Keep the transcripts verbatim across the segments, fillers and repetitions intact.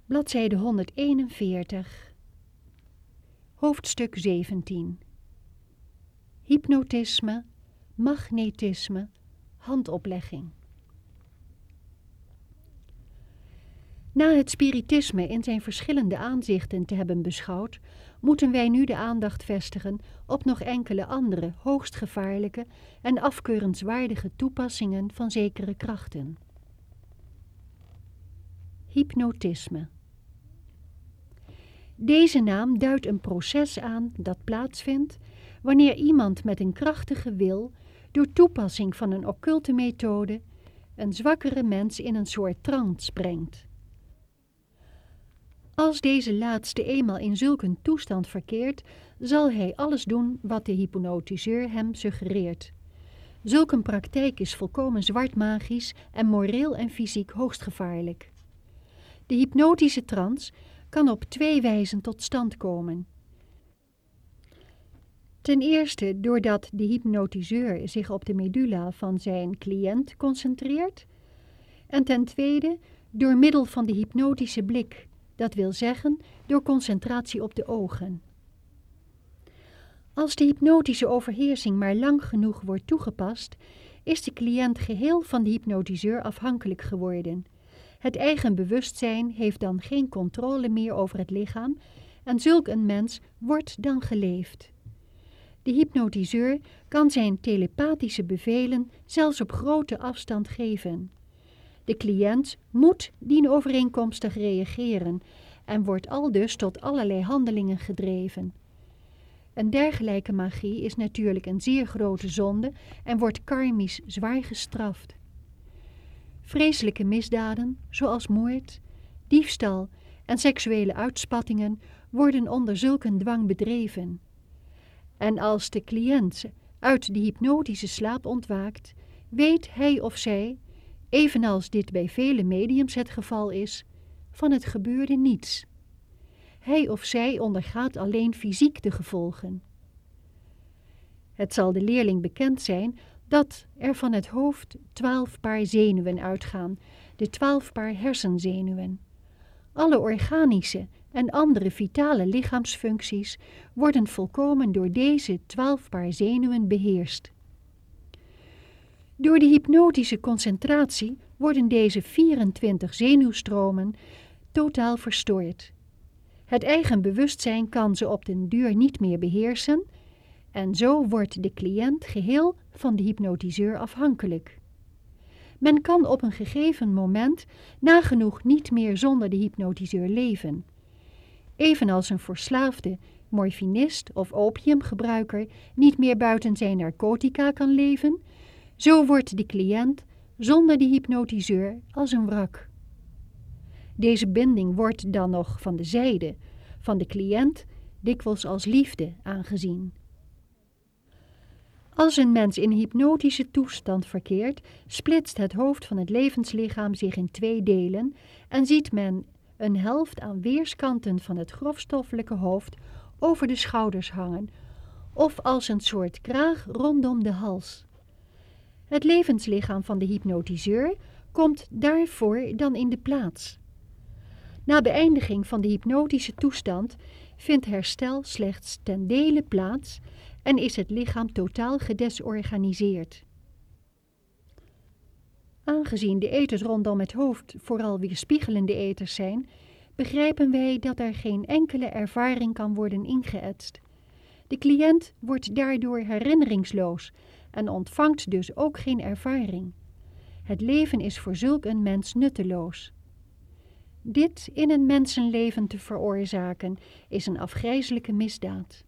Bladzijde honderdeenenveertig. Hoofdstuk zeventien. Hypnotisme, magnetisme, handoplegging. Na het spiritisme in zijn verschillende aanzichten te hebben beschouwd, moeten wij nu de aandacht vestigen op nog enkele andere hoogst gevaarlijke en afkeurenswaardige toepassingen van zekere krachten. Hypnotisme. Deze naam duidt een proces aan dat plaatsvindt wanneer iemand met een krachtige wil door toepassing van een occulte methode een zwakkere mens in een soort trance brengt. Als deze laatste eenmaal in zulk een toestand verkeert, zal hij alles doen wat de hypnotiseur hem suggereert. Zulk een praktijk is volkomen zwartmagisch en moreel en fysiek hoogst gevaarlijk. De hypnotische trance kan op twee wijzen tot stand komen. Ten eerste doordat de hypnotiseur zich op de medulla van zijn cliënt concentreert, en ten tweede door middel van de hypnotische blik, dat wil zeggen door concentratie op de ogen. Als de hypnotische overheersing maar lang genoeg wordt toegepast, is de cliënt geheel van de hypnotiseur afhankelijk geworden. Het eigen bewustzijn heeft dan geen controle meer over het lichaam en zulk een mens wordt dan geleefd. De hypnotiseur kan zijn telepathische bevelen zelfs op grote afstand geven. De cliënt moet dienovereenkomstig reageren en wordt aldus tot allerlei handelingen gedreven. Een dergelijke magie is natuurlijk een zeer grote zonde en wordt karmisch zwaar gestraft. Vreselijke misdaden, zoals moord, diefstal en seksuele uitspattingen, worden onder zulke dwang bedreven. En als de cliënt uit de hypnotische slaap ontwaakt, weet hij of zij, evenals dit bij vele mediums het geval is, van het gebeurde niets. Hij of zij ondergaat alleen fysiek de gevolgen. Het zal de leerling bekend zijn dat er van het hoofd twaalf paar zenuwen uitgaan, de twaalf paar hersenzenuwen. Alle organische en andere vitale lichaamsfuncties worden volkomen door deze twaalf paar zenuwen beheerst. Door de hypnotische concentratie worden deze vierentwintig zenuwstromen totaal verstoord. Het eigen bewustzijn kan ze op den duur niet meer beheersen en zo wordt de cliënt geheel van de hypnotiseur afhankelijk. Men kan op een gegeven moment nagenoeg niet meer zonder de hypnotiseur leven. Evenals een verslaafde morfinist of opiumgebruiker niet meer buiten zijn narcotica kan leven, zo wordt de cliënt zonder de hypnotiseur als een wrak. Deze binding wordt dan nog van de zijde van de cliënt dikwijls als liefde aangezien. Als een mens in hypnotische toestand verkeert, splitst het hoofd van het levenslichaam zich in twee delen en ziet men een helft aan weerskanten van het grofstoffelijke hoofd over de schouders hangen, of als een soort kraag rondom de hals. Het levenslichaam van de hypnotiseur komt daarvoor dan in de plaats. Na beëindiging van de hypnotische toestand vindt herstel slechts ten dele plaats en is het lichaam totaal gedesorganiseerd. Aangezien de eters rondom het hoofd vooral weerspiegelende eters zijn, begrijpen wij dat er geen enkele ervaring kan worden ingeëtst. De cliënt wordt daardoor herinneringsloos en ontvangt dus ook geen ervaring. Het leven is voor zulk een mens nutteloos. Dit in een mensenleven te veroorzaken is een afgrijselijke misdaad.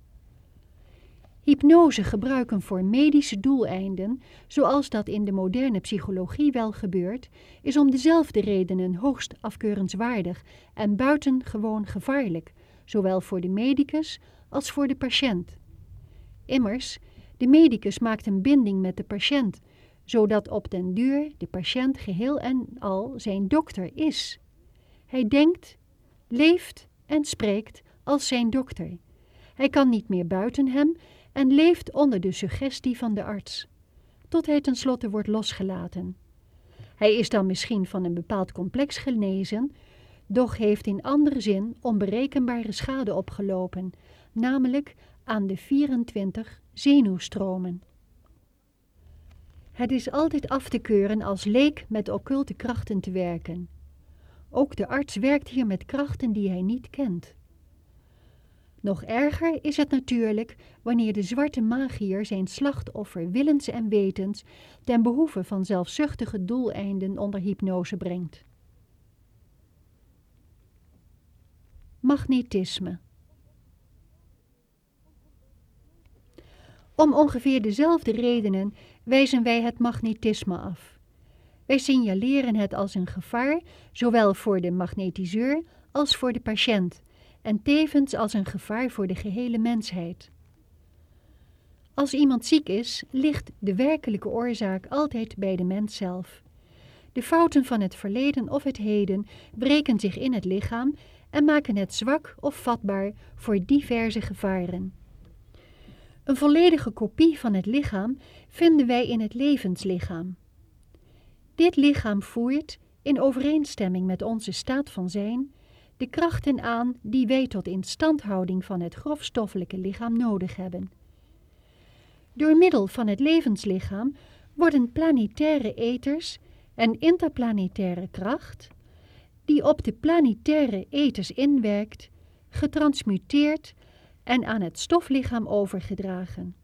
Hypnose gebruiken voor medische doeleinden, zoals dat in de moderne psychologie wel gebeurt, is om dezelfde redenen hoogst afkeurenswaardig en buitengewoon gevaarlijk, zowel voor de medicus als voor de patiënt. Immers, de medicus maakt een binding met de patiënt, zodat op den duur de patiënt geheel en al zijn dokter is. Hij denkt, leeft en spreekt als zijn dokter. Hij kan niet meer buiten hem en leeft onder de suggestie van de arts, tot hij tenslotte wordt losgelaten. Hij is dan misschien van een bepaald complex genezen, doch heeft in andere zin onberekenbare schade opgelopen, namelijk aan de vierentwintig zenuwstromen. Het is altijd af te keuren als leek met occulte krachten te werken. Ook de arts werkt hier met krachten die hij niet kent. Nog erger is het natuurlijk wanneer de zwarte magiër zijn slachtoffer willens en wetens ten behoeve van zelfzuchtige doeleinden onder hypnose brengt. Magnetisme. Om ongeveer dezelfde redenen wijzen wij het magnetisme af. Wij signaleren het als een gevaar, zowel voor de magnetiseur als voor de patiënt, en tevens als een gevaar voor de gehele mensheid. Als iemand ziek is, ligt de werkelijke oorzaak altijd bij de mens zelf. De fouten van het verleden of het heden breken zich in het lichaam en maken het zwak of vatbaar voor diverse gevaren. Een volledige kopie van het lichaam vinden wij in het levenslichaam. Dit lichaam voert, in overeenstemming met onze staat van zijn, de krachten aan die wij tot instandhouding van het grofstoffelijke lichaam nodig hebben. Door middel van het levenslichaam worden planetaire ethers en interplanetaire kracht, die op de planetaire ethers inwerkt, getransmuteerd en aan het stoflichaam overgedragen.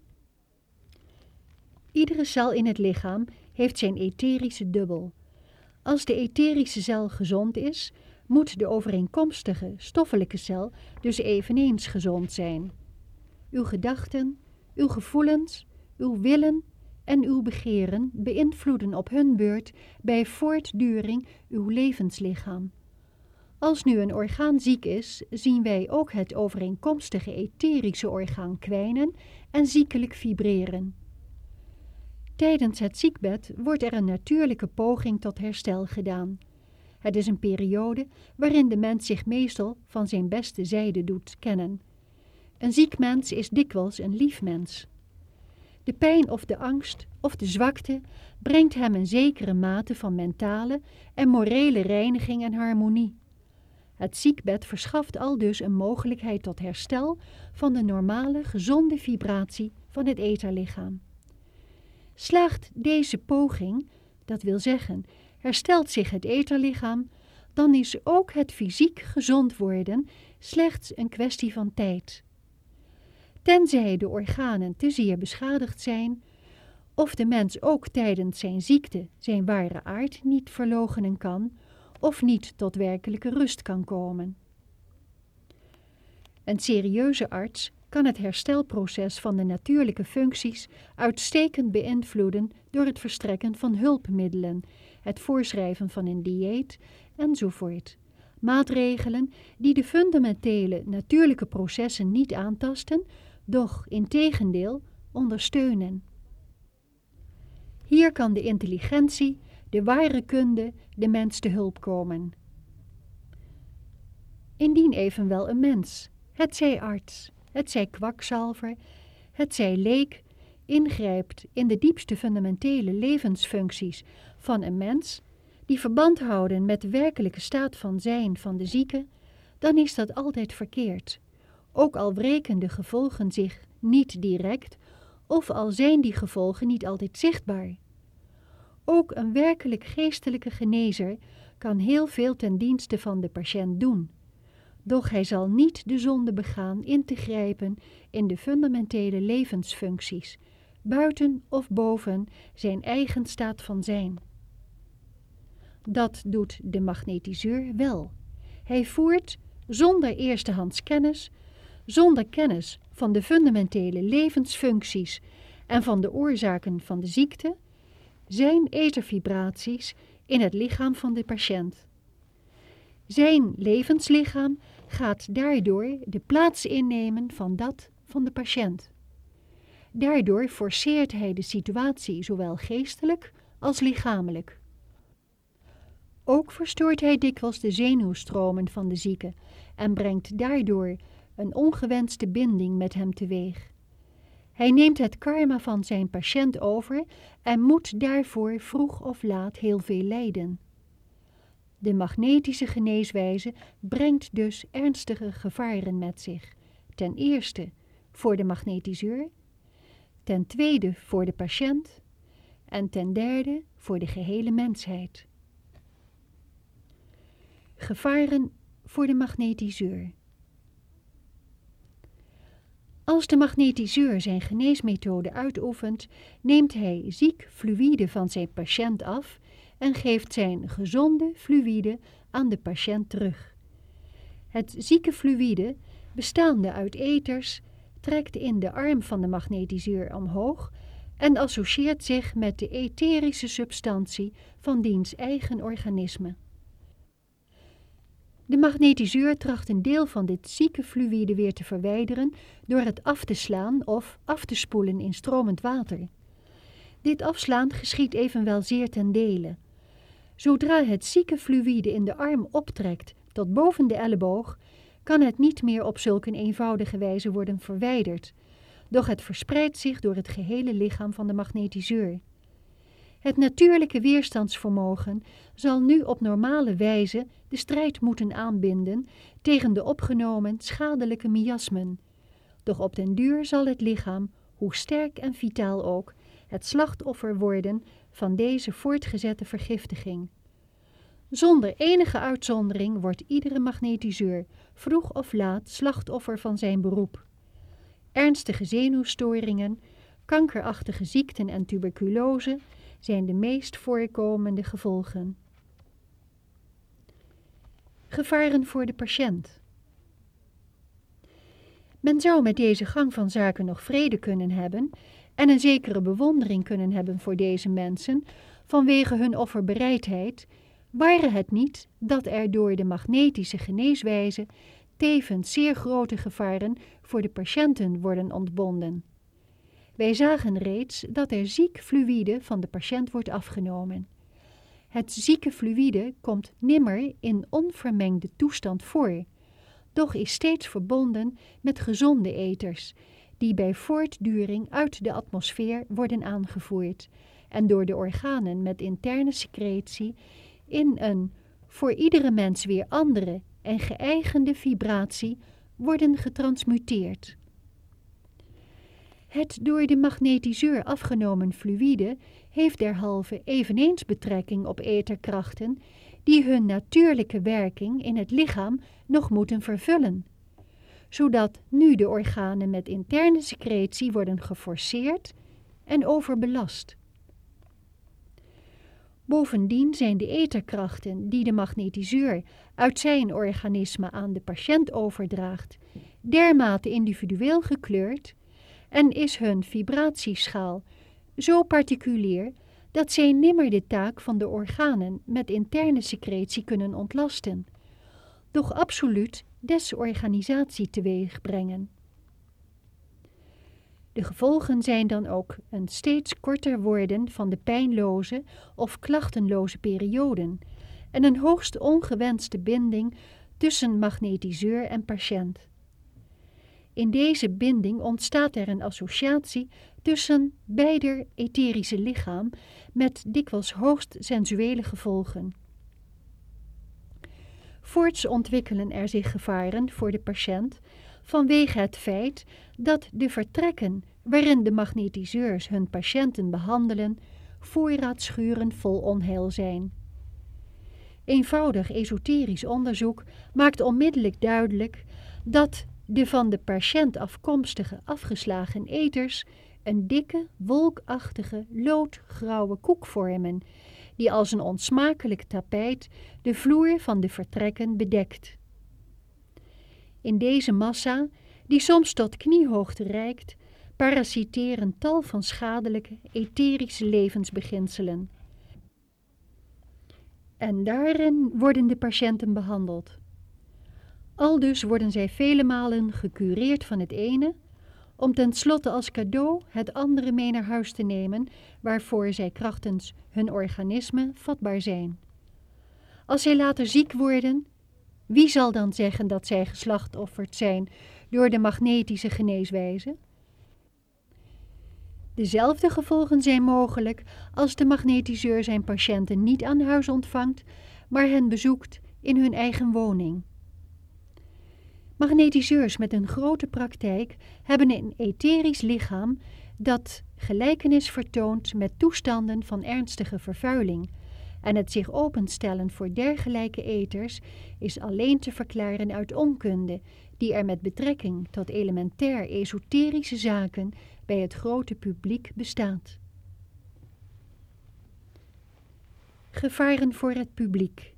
Iedere cel in het lichaam heeft zijn etherische dubbel. Als de etherische cel gezond is, moet de overeenkomstige stoffelijke cel dus eveneens gezond zijn. Uw gedachten, uw gevoelens, uw willen en uw begeren beïnvloeden op hun beurt bij voortduring uw levenslichaam. Als nu een orgaan ziek is, zien wij ook het overeenkomstige etherische orgaan kwijnen en ziekelijk vibreren. Tijdens het ziekbed wordt er een natuurlijke poging tot herstel gedaan. Het is een periode waarin de mens zich meestal van zijn beste zijde doet kennen. Een ziek mens is dikwijls een lief mens. De pijn of de angst of de zwakte brengt hem een zekere mate van mentale en morele reiniging en harmonie. Het ziekbed verschaft aldus een mogelijkheid tot herstel van de normale, gezonde vibratie van het etherlichaam. Slaagt deze poging, dat wil zeggen, herstelt zich het etherlichaam, dan is ook het fysiek gezond worden slechts een kwestie van tijd. Tenzij de organen te zeer beschadigd zijn, of de mens ook tijdens zijn ziekte zijn ware aard niet verloochenen kan, of niet tot werkelijke rust kan komen. Een serieuze arts kan het herstelproces van de natuurlijke functies uitstekend beïnvloeden door het verstrekken van hulpmiddelen, het voorschrijven van een dieet enzovoort. Maatregelen die de fundamentele natuurlijke processen niet aantasten, doch integendeel ondersteunen. Hier kan de intelligentie, de ware kunde, de mens te hulp komen. Indien evenwel een mens, hetzij arts, hetzij kwakzalver, hetzij leek, ingrijpt in de diepste fundamentele levensfuncties van een mens, die verband houden met de werkelijke staat van zijn van de zieke, dan is dat altijd verkeerd, ook al wreken de gevolgen zich niet direct, of al zijn die gevolgen niet altijd zichtbaar. Ook een werkelijk geestelijke genezer kan heel veel ten dienste van de patiënt doen, doch hij zal niet de zonde begaan in te grijpen in de fundamentele levensfuncties, buiten of boven zijn eigen staat van zijn. Dat doet de magnetiseur wel. Hij voert, zonder eerstehands kennis, zonder kennis van de fundamentele levensfuncties en van de oorzaken van de ziekte, zijn ethervibraties in het lichaam van de patiënt. Zijn levenslichaam gaat daardoor de plaats innemen van dat van de patiënt. Daardoor forceert hij de situatie zowel geestelijk als lichamelijk. Ook verstoort hij dikwijls de zenuwstromen van de zieke en brengt daardoor een ongewenste binding met hem teweeg. Hij neemt het karma van zijn patiënt over en moet daarvoor vroeg of laat heel veel lijden. De magnetische geneeswijze brengt dus ernstige gevaren met zich. Ten eerste voor de magnetiseur, ten tweede voor de patiënt en ten derde voor de gehele mensheid. Gevaren voor de magnetiseur. Als de magnetiseur zijn geneesmethode uitoefent, neemt hij ziek fluïde van zijn patiënt af en geeft zijn gezonde fluïde aan de patiënt terug. Het zieke fluïde, bestaande uit ethers, trekt in de arm van de magnetiseur omhoog en associeert zich met de etherische substantie van diens eigen organisme. De magnetiseur tracht een deel van dit zieke fluïde weer te verwijderen door het af te slaan of af te spoelen in stromend water. Dit afslaan geschiedt evenwel zeer ten dele. Zodra het zieke fluïde in de arm optrekt tot boven de elleboog, kan het niet meer op zulk een eenvoudige wijze worden verwijderd, doch het verspreidt zich door het gehele lichaam van de magnetiseur. Het natuurlijke weerstandsvermogen zal nu op normale wijze de strijd moeten aanbinden tegen de opgenomen schadelijke miasmen. Doch op den duur zal het lichaam, hoe sterk en vitaal ook, het slachtoffer worden van deze voortgezette vergiftiging. Zonder enige uitzondering wordt iedere magnetiseur vroeg of laat slachtoffer van zijn beroep. Ernstige zenuwstoringen, kankerachtige ziekten en tuberculose zijn de meest voorkomende gevolgen. Gevaren voor de patiënt. Men zou met deze gang van zaken nog vrede kunnen hebben en een zekere bewondering kunnen hebben voor deze mensen vanwege hun offerbereidheid, ware het niet dat er door de magnetische geneeswijze tevens zeer grote gevaren voor de patiënten worden ontbonden. Wij zagen reeds dat er ziek fluïde van de patiënt wordt afgenomen. Het zieke fluïde komt nimmer in onvermengde toestand voor, doch is steeds verbonden met gezonde ethers, die bij voortduring uit de atmosfeer worden aangevoerd en door de organen met interne secretie in een voor iedere mens weer andere en geëigende vibratie worden getransmuteerd. Het door de magnetiseur afgenomen fluïde heeft derhalve eveneens betrekking op etherkrachten die hun natuurlijke werking in het lichaam nog moeten vervullen, zodat nu de organen met interne secretie worden geforceerd en overbelast. Bovendien zijn de etherkrachten die de magnetiseur uit zijn organisme aan de patiënt overdraagt dermate individueel gekleurd en is hun vibratieschaal zo particulier dat zij nimmer de taak van de organen met interne secretie kunnen ontlasten, doch absoluut desorganisatie teweeg brengen. De gevolgen zijn dan ook een steeds korter worden van de pijnloze of klachtenloze perioden en een hoogst ongewenste binding tussen magnetiseur en patiënt. In deze binding ontstaat er een associatie tussen beider etherische lichaam met dikwijls hoogst sensuele gevolgen. Voorts ontwikkelen er zich gevaren voor de patiënt vanwege het feit dat de vertrekken waarin de magnetiseurs hun patiënten behandelen voorraadschuren vol onheil zijn. Eenvoudig esoterisch onderzoek maakt onmiddellijk duidelijk dat de van de patiënt afkomstige afgeslagen ethers een dikke, wolkachtige, loodgrauwe koek vormen, die als een onsmakelijk tapijt de vloer van de vertrekken bedekt. In deze massa, die soms tot kniehoogte reikt, parasiteren tal van schadelijke, etherische levensbeginselen. En daarin worden de patiënten behandeld. Aldus worden zij vele malen gecureerd van het ene, om tenslotte als cadeau het andere mee naar huis te nemen, waarvoor zij krachtens hun organisme vatbaar zijn. Als zij later ziek worden, wie zal dan zeggen dat zij geslachtofferd zijn door de magnetische geneeswijze? Dezelfde gevolgen zijn mogelijk als de magnetiseur zijn patiënten niet aan huis ontvangt, maar hen bezoekt in hun eigen woning. Magnetiseurs met een grote praktijk hebben een etherisch lichaam dat gelijkenis vertoont met toestanden van ernstige vervuiling, en het zich openstellen voor dergelijke eters is alleen te verklaren uit onkunde die er met betrekking tot elementair esoterische zaken bij het grote publiek bestaat. Gevaren voor het publiek.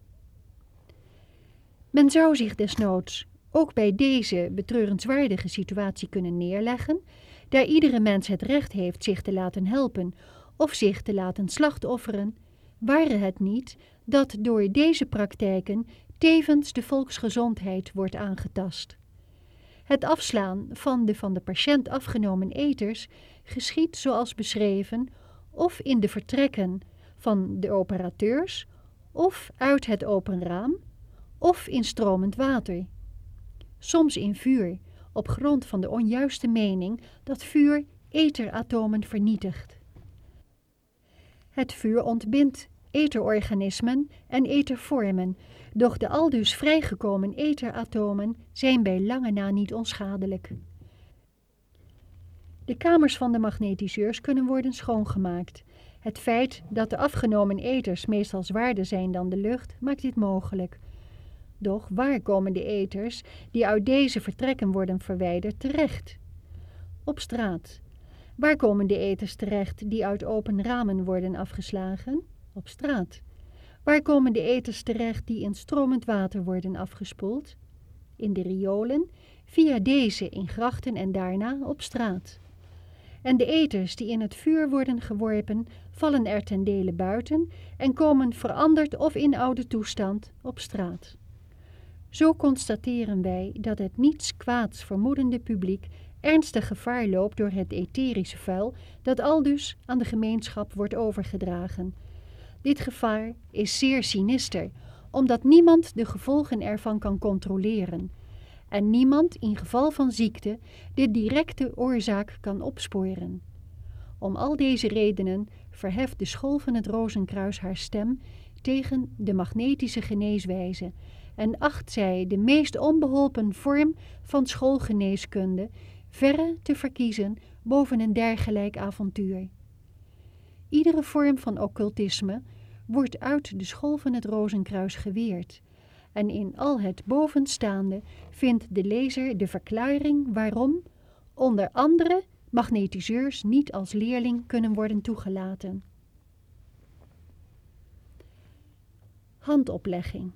Men zou zich desnoods ook bij deze betreurenswaardige situatie kunnen neerleggen, daar iedere mens het recht heeft zich te laten helpen of zich te laten slachtofferen, ware het niet dat door deze praktijken tevens de volksgezondheid wordt aangetast. Het afslaan van de van de patiënt afgenomen eters geschiedt zoals beschreven of in de vertrekken van de operateurs, of uit het open raam, of in stromend water. Soms in vuur, op grond van de onjuiste mening dat vuur etheratomen vernietigt. Het vuur ontbindt etherorganismen en ethervormen, doch de aldus vrijgekomen etheratomen zijn bij lange na niet onschadelijk. De kamers van de magnetiseurs kunnen worden schoongemaakt. Het feit dat de afgenomen ethers meestal zwaarder zijn dan de lucht, maakt dit mogelijk. Doch waar komen de ethers die uit deze vertrekken worden verwijderd terecht? Op straat. Waar komen de ethers terecht die uit open ramen worden afgeslagen? Op straat. Waar komen de ethers terecht die in stromend water worden afgespoeld? In de riolen, via deze in grachten en daarna op straat. En de ethers die in het vuur worden geworpen, vallen er ten dele buiten en komen veranderd of in oude toestand op straat. Zo constateren wij dat het niets kwaads vermoedende publiek ernstig gevaar loopt door het etherische vuil dat aldus aan de gemeenschap wordt overgedragen. Dit gevaar is zeer sinister, omdat niemand de gevolgen ervan kan controleren en niemand in geval van ziekte de directe oorzaak kan opsporen. Om al deze redenen verheft de School van het Rozenkruis haar stem tegen de magnetische geneeswijze en acht zij de meest onbeholpen vorm van schoolgeneeskunde verre te verkiezen boven een dergelijk avontuur. Iedere vorm van occultisme wordt uit de School van het Rozenkruis geweerd en in al het bovenstaande vindt de lezer de verklaring waarom onder andere magnetiseurs niet als leerling kunnen worden toegelaten. Handoplegging.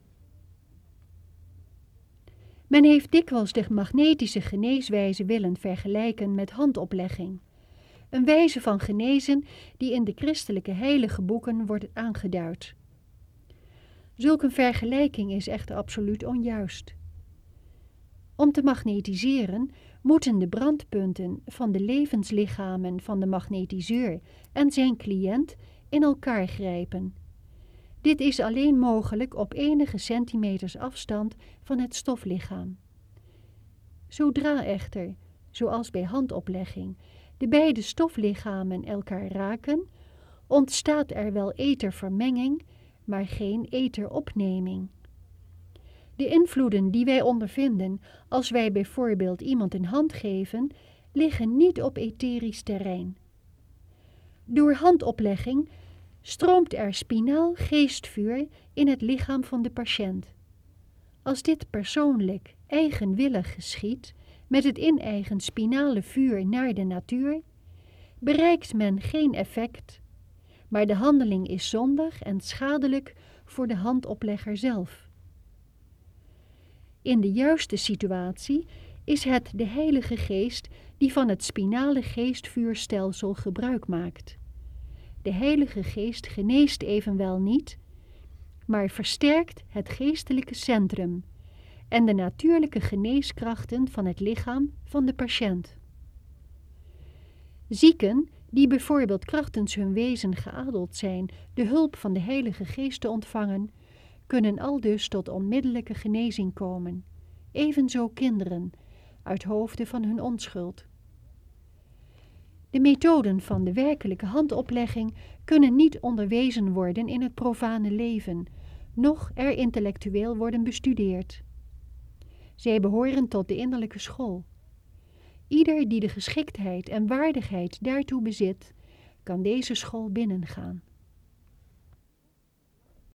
Men heeft dikwijls de magnetische geneeswijze willen vergelijken met handoplegging, een wijze van genezen die in de christelijke heilige boeken wordt aangeduid. Zulk een vergelijking is echter absoluut onjuist. Om te magnetiseren moeten de brandpunten van de levenslichamen van de magnetiseur en zijn cliënt in elkaar grijpen. Dit is alleen mogelijk op enige centimeters afstand van het stoflichaam. Zodra echter, zoals bij handoplegging, de beide stoflichamen elkaar raken, ontstaat er wel ethervermenging, maar geen etheropneming. De invloeden die wij ondervinden als wij bijvoorbeeld iemand een hand geven, liggen niet op etherisch terrein. Door handoplegging stroomt er spinaal geestvuur in het lichaam van de patiënt. Als dit persoonlijk, eigenwillig geschiedt, met het ineigen spinale vuur naar de natuur, bereikt men geen effect, maar de handeling is zondig en schadelijk voor de handoplegger zelf. In de juiste situatie is het de Heilige Geest die van het spinale geestvuurstelsel gebruik maakt. De Heilige Geest geneest evenwel niet, maar versterkt het geestelijke centrum en de natuurlijke geneeskrachten van het lichaam van de patiënt. Zieken die bijvoorbeeld krachtens hun wezen geadeld zijn de hulp van de Heilige Geest te ontvangen, kunnen aldus tot onmiddellijke genezing komen, evenzo kinderen, uit hoofde van hun onschuld. De methoden van de werkelijke handoplegging kunnen niet onderwezen worden in het profane leven, noch er intellectueel worden bestudeerd. Zij behoren tot de innerlijke school. Ieder die de geschiktheid en waardigheid daartoe bezit, kan deze school binnengaan.